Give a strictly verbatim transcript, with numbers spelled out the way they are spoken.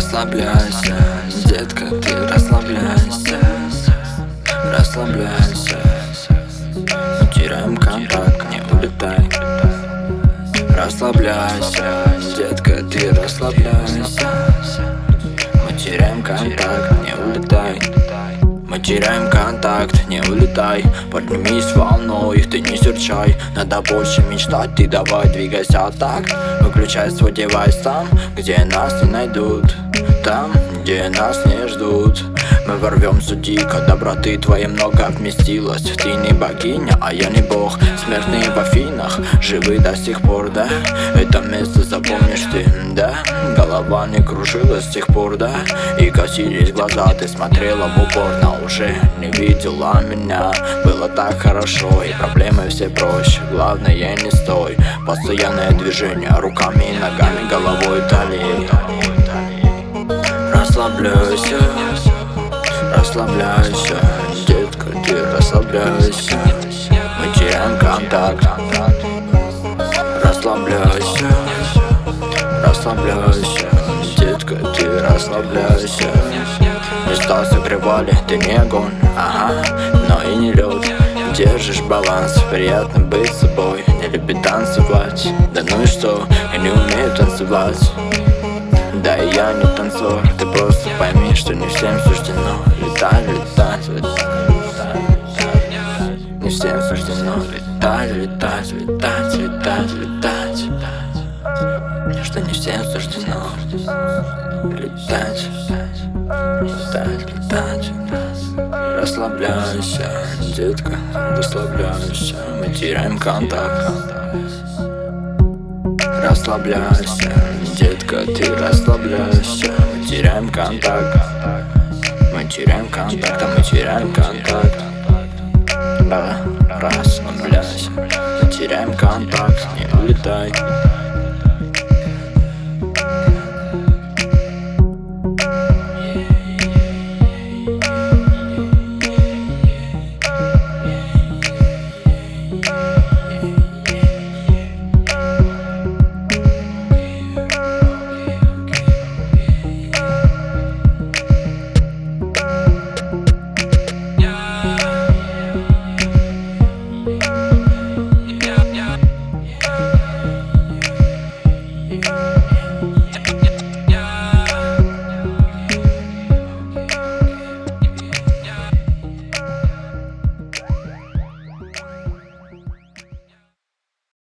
Расслабляйся, детка, ты расслабляйся. Расслабляйся, мы теряем контакт, не улетай. Расслабляйся, детка, ты расслабляйся. Мы теряем контакт, не улетай. Мы теряем контакт, не улетай. Поднимись волной, ты не серчай. Надо больше мечтать, ты давай двигайся так. Выключай свой девайс там, где нас не найдут. Там, где нас не ждут. Мы ворвемся дико, доброты твоей много вместилось. Ты не богиня, а я не бог. Смертные в Афинах, живы до сих пор, да? Это место запомнишь ты, да? Голова не кружилась с тех пор, да? И косились глаза, ты смотрела в упор, но уже не видела меня. Было так хорошо, и проблемы все проще. Главное, не стой. Постоянное движение руками и ногами, головой, талией. Расслабляйся, расслабляйся, детка, ты расслабляйся. Мы теряем контакт. Расслабляйся, расслабляйся, детка, ты расслабляйся. Места согревали, ты не огонь, ага, но и не лед. Держишь баланс, приятно быть собой. Не любит танцевать, да ну и что, я не умею танцевать. Да и я не танцор, ты просто пойми, что не всем суждено летать, летать, летать. Не всем суждено летать, летать, летать, летать, летать. Что не всем суждено летать, летать, летать. Расслабляйся, детка, расслабляйся. Мы теряем контакт. Расслабляйся, детка, ты расслабляйся. Мы теряем контакт. Мы теряем контакт, а мы теряем контакт. Да, расслабляйся. Мы теряем контакт, не улетай.